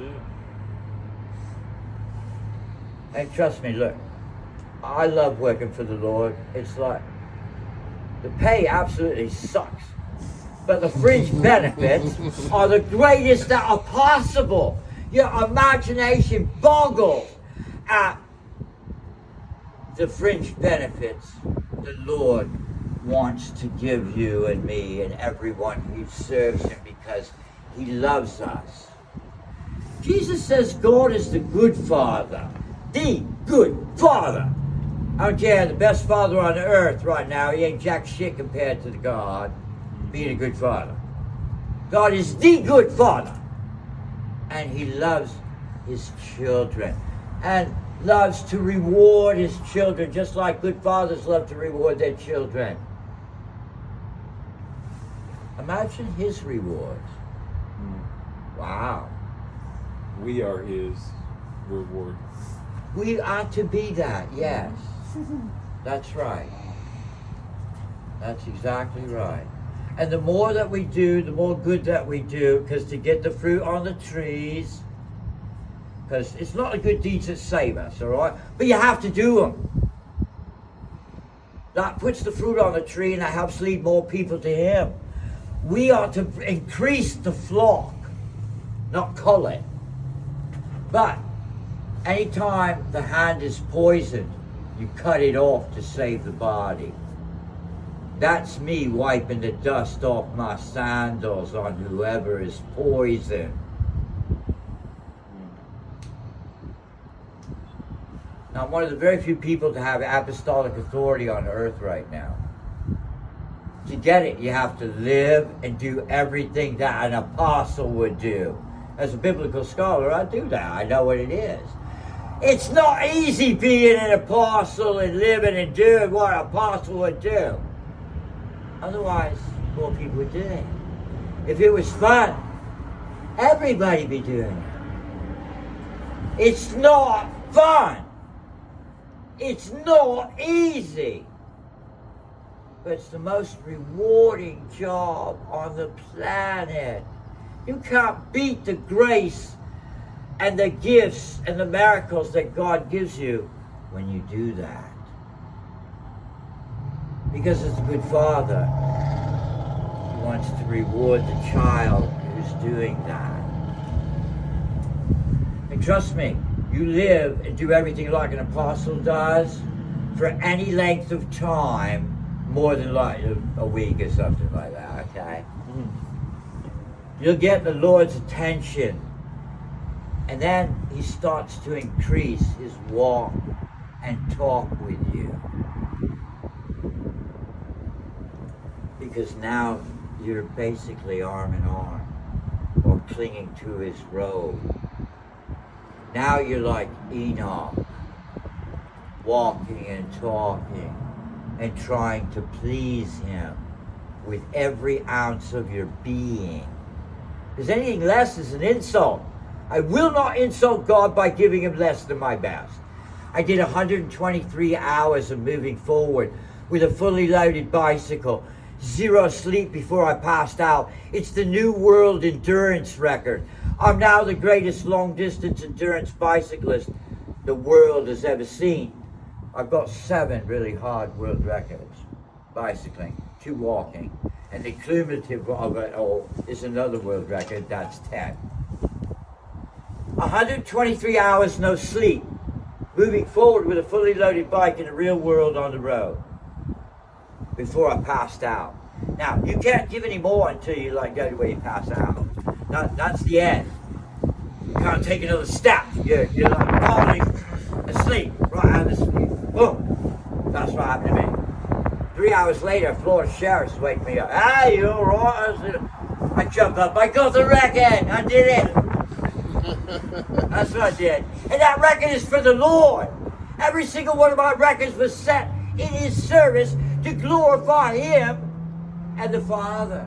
And trust me, look, I love working for the Lord. It's like, the pay absolutely sucks. But the fringe benefits are the greatest that are possible. Your imagination boggles at the fringe benefits the Lord wants to give you and me and everyone who serves him because he loves us. Jesus says God is the good Father. The good Father. I don't care, the best father on earth right now, he ain't jack shit compared to the God being a good father. God is the good Father. And he loves his children. And loves to reward his children, just like good fathers love to reward their children. Imagine his rewards. Wow. We are his reward. We are to be that, yes. That's right. That's exactly right. And the more that we do, the more good that we do, because to get the fruit on the trees, because it's not the good deeds that save us, all right? But you have to do them. That puts the fruit on the tree and that helps lead more people to him. We are to increase the flock, not cull it. But anytime the hand is poisoned, you cut it off to save the body. That's me wiping the dust off my sandals on whoever is poisoned. Now, I'm one of the very few people to have apostolic authority on earth right now. To get it, you have to live and do everything that an apostle would do. As a biblical scholar, I do that. I know what it is. It's not easy being an apostle and living and doing what an apostle would do. Otherwise, more people would do it. If it was fun, everybody would be doing it. It's not fun. It's not easy. but it's the most rewarding job on the planet. You can't beat the grace and the gifts and the miracles that God gives you when you do that. Because as a good father, he wants to reward the child who's doing that. And trust me, you live and do everything like an apostle does for any length of time, more than like a week or something like that, okay? You'll get the Lord's attention. And then he starts to increase his walk and talk with you. Because now you're basically arm in arm or clinging to his robe. Now you're like Enoch, walking and talking and trying to please him with every ounce of your being. Because anything less is an insult. I will not insult God by giving him less than my best. I did one hundred twenty-three hours of moving forward with a fully loaded bicycle. Zero sleep before I passed out. It's the new world endurance record. I'm now the greatest long-distance endurance bicyclist the world has ever seen. I've got seven really hard world records. Bicycling, two walking. And the cumulative of it all is another world record, that's ten. one hundred twenty-three hours no sleep. Moving forward with a fully loaded bike in the real world on the road. Before I passed out. Now, you can't give any more until you like go to where you pass out. That, that's the end. You can't take another step. You're, you're like falling asleep, right out of sleep. Boom. That's what happened to me. Three hours later, Florida sheriffs wake me up. Ah, you all right? I, said, I jumped up. I got the record. I did it. That's what I did. And that record is for the Lord. Every single one of my records was set in his service to glorify him and the Father.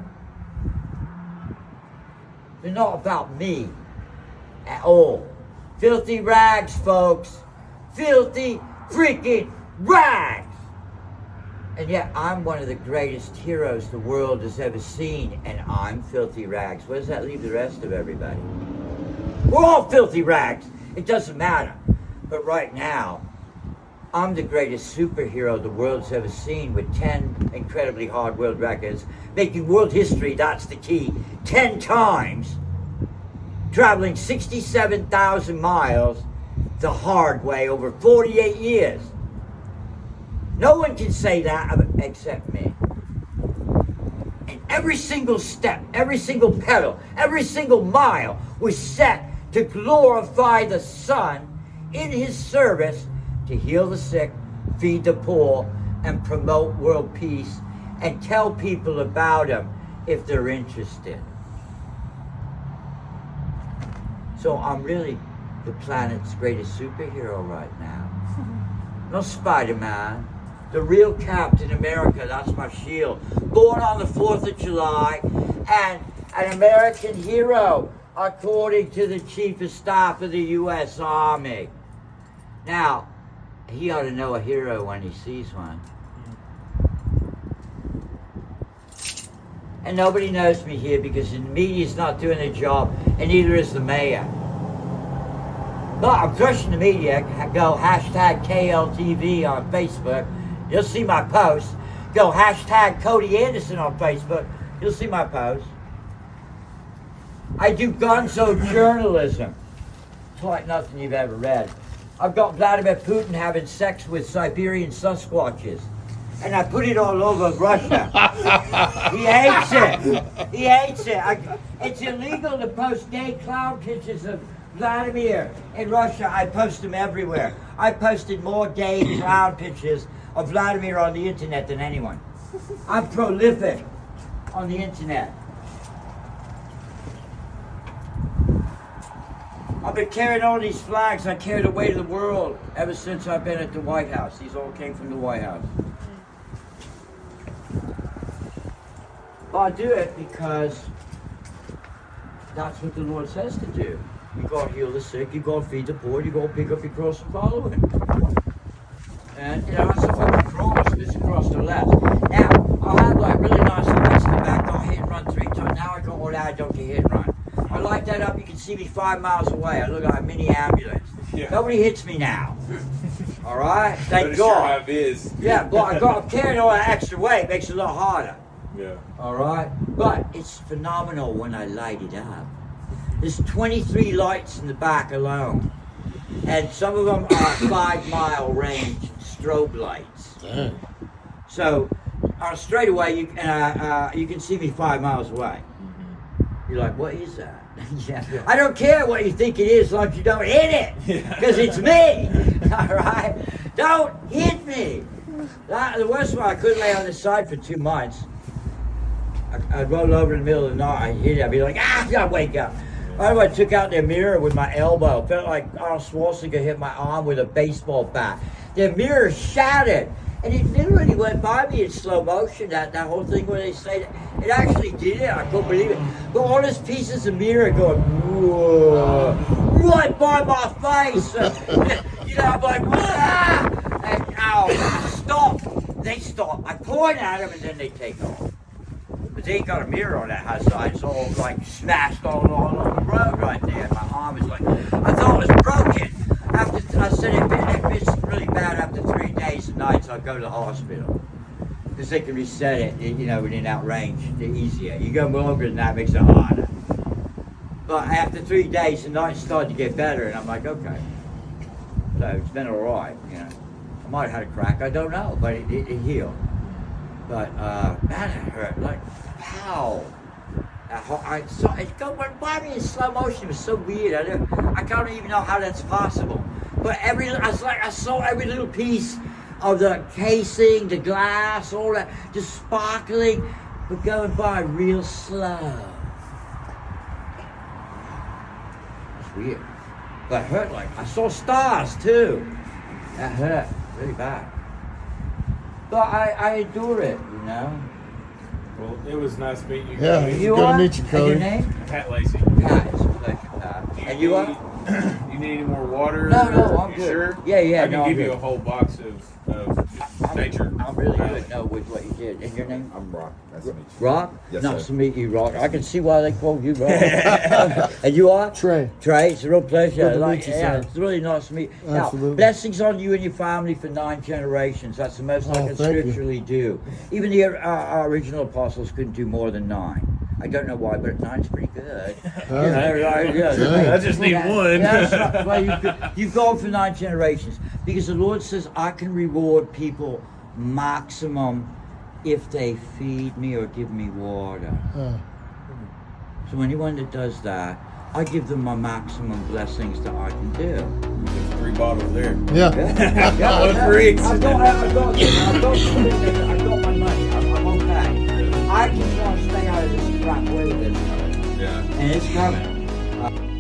They're not about me at all. Filthy rags, folks. Filthy freaking rags. And yet I'm one of the greatest heroes the world has ever seen, and I'm filthy rags. Where does that leave the rest of everybody? We're all filthy rags. It doesn't matter. But right now, I'm the greatest superhero the world's ever seen with ten incredibly hard world records. Making world history, that's the key. ten times. Traveling sixty-seven thousand miles the hard way over forty-eight years. No one can say that except me. And every single step, every single pedal, every single mile was set to glorify the Son in his service to heal the sick, feed the poor, and promote world peace, and tell people about him if they're interested. So I'm really the planet's greatest superhero right now. No Spider-Man. The real Captain America, that's my shield. Born on the fourth of July, and an American hero, according to the Chief of Staff of the U S Army. Now, he ought to know a hero when he sees one. And nobody knows me here because the media's not doing their job, and neither is the mayor. But I'm crushing the media. Go hashtag K L T V on Facebook. You'll see my posts. Go hashtag Cody Anderson on Facebook. You'll see my posts. I do gonzo journalism. It's like nothing you've ever read. I've got Vladimir Putin having sex with Siberian Sasquatches. And I put it all over Russia. He hates it. He hates it. I, it's illegal to post gay clown pictures of Vladimir in Russia. I post them everywhere. I posted more gay clown pictures of Vladimir on the internet than anyone. I'm prolific on the internet. I've been carrying all these flags. I carried away to the world ever since I've been at the White House. These all came from the White House. Well, I do it because that's what the Lord says to do. You go heal the sick, you go feed the poor, you go pick up your cross and follow him. And, you know, that's a fucking cross. This is cross to the left. Now, see me five miles away. I look like a mini ambulance. Yeah. Nobody hits me now. All right? Thank Notice God. your high vis. Yeah, but I got, I'm carrying all that extra weight. Makes it a lot harder. Yeah. All right? But it's phenomenal when I light it up. There's twenty-three lights in the back alone. And some of them are five mile range strobe lights. Dang. So, on a straightaway, you, uh, uh, you can see me five miles away. You're like, what is that? yeah. I don't care what you think it is as long as you don't hit it. Because it's me. All right? Don't hit me. That, the worst one, I couldn't lay on the side for two months. I, I'd roll over in the middle of the night. I'd hit it. I'd be like, ah, I gotta wake up. I took out their mirror with my elbow. Felt like Arnold Schwarzenegger hit my arm with a baseball bat. Their mirror shattered. And it literally went by me in slow motion, that, that whole thing where they say that. It actually did it. I couldn't believe it. But all these pieces of mirror going, whoa, right by my face. You know, I'm like, ah! And ow, I stop. They stop. I point at them and then they take off. But they ain't got a mirror on that high side. It's all like smashed all along the road right there. My arm is like, I thought it was broken. After I said it, if it's really bad after three days and nights, I'll go to the hospital. Because they can reset it, you know, within that range, the easier. You go longer than that, it makes it harder. But after three days, the nights started to get better, and I'm like, okay. So it's been all right, you know. I might have had a crack, I don't know, but it, it, it healed. But, uh, man, it hurt. Like, pow. I, I saw it go by me in slow motion. It was so weird. I don't, I can't even know how that's possible. But every, I was like, I saw every little piece of the casing, the glass, all that, just sparkling, but going by real slow. It's weird. But it hurt like, I saw stars too. That hurt really bad. But I, I endure it, you know. Well, it was nice meeting you. Yeah. Cody. You Good to are? meet you, And Cody. your name? Pat Lacey. Pat, it's a pleasure, Pat. Do you And you need- are? You need any more water? No, no, I'm you good. Sure? Yeah, yeah, I can no, I'm give you good. a whole box of, of I'm, nature. I'm really Valley. good know with what you did. And your name? I'm Rock. Nice to meet you. Rock? Yes, nice sir. to meet you, Rock. I can see why they call you Rock. And you are? Trey. Trey, it's a real pleasure. Good to like, meet you, yeah, sir. it's really nice to meet you. Now, Absolutely. blessings on you and your family for nine generations. That's the most I Oh, can thank you. scripturally do. Even the uh, our original apostles couldn't do more than nine. I don't know why, but nine's pretty good. You know, like, yeah, Dang. I just need Yeah, one. yeah, that's right. Well, you've, got- you've gone for nine generations because the Lord says I can reward people maximum if they feed me or give me water. Uh, So anyone that does that, I give them my maximum blessings that I can do. There's three bottles there. yeah. Yeah, yeah, One yeah. for each. I've got, I've got, I've got, I've got my money. I'm, I'm okay. I just want to stay out of this crap weather that's coming. Yeah. And it's coming. Uh,